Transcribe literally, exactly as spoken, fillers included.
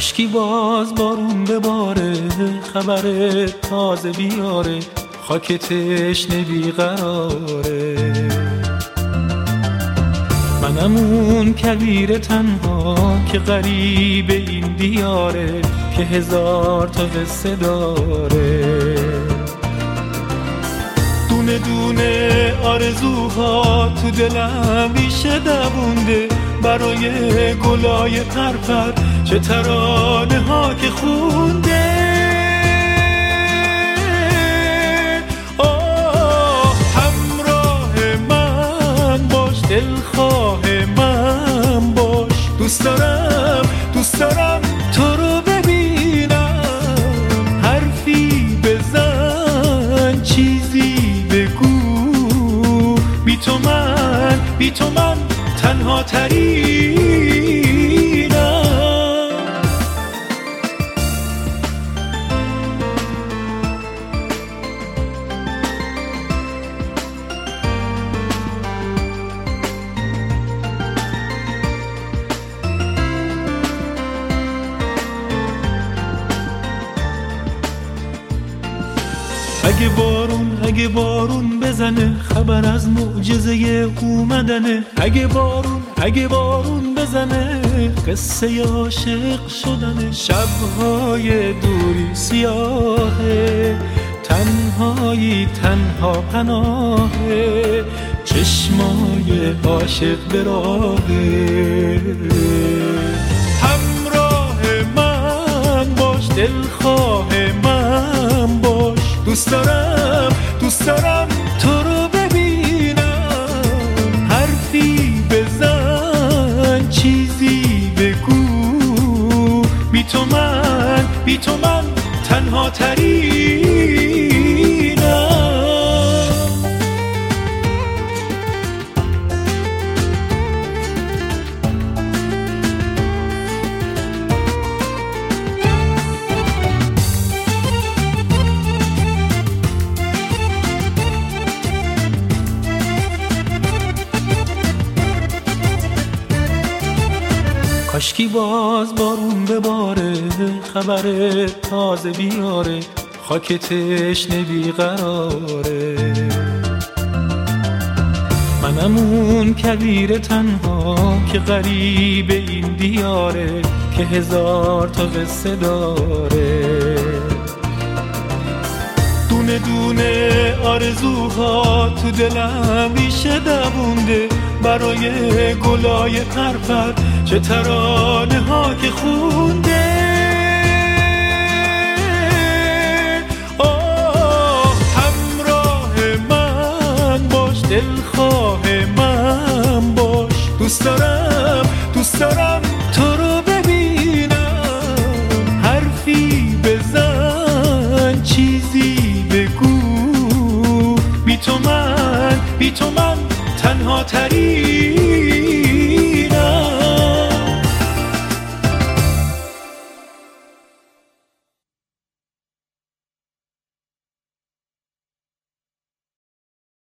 کاشکی باز بارون بباره، خبر تازه بیاره، خاک تشنه بیقراره. منم اون کویر تنها که غریب این دیاره، که هزار تا قصه داره. دونه دونه آرزوها تو دلم ریشه دوونده، برای گلای پرپر چه ترانه ها که خونده. آه همراه من باش، دلخواه من باش، دوست دارم دوست دارم تو رو ببینم. حرفی بزن، چیزی بگو، بی تو من بی تو من تنها ترینم. اگه بارون اگه بارون بزنه، خبر از معجزه اومدنه. اگه بارون اگه بارون بزنه، قصه عاشق شدنه. شبهای دوری سیاهه، تنهایی تنها پناهه، چشمای عاشق به راهه. همراه من باش، دلخواه من باش، دوست دارم دوست دارم تو رو ببینم. حرفی بزن، چیزی بگو، بی تو من بی تو من تنها ترینم. کاشکی باز بارون بباره، خبر تازه بیاره، خاک تشنه بیقراره. منم اون کویر تنها که غریب این دیاره، که هزار تا قصه داره. دونه دونه آرزوها تو دلم ریشه دوونده، برای گلای پرپر چه ترانه ها که خونده. آه همراه من باش، دلخواه من باش، دوست دارم دوست دارم تو رو ببینم. حرفی بزن، چیزی بگو، بی تو من بی تو من تنها ترین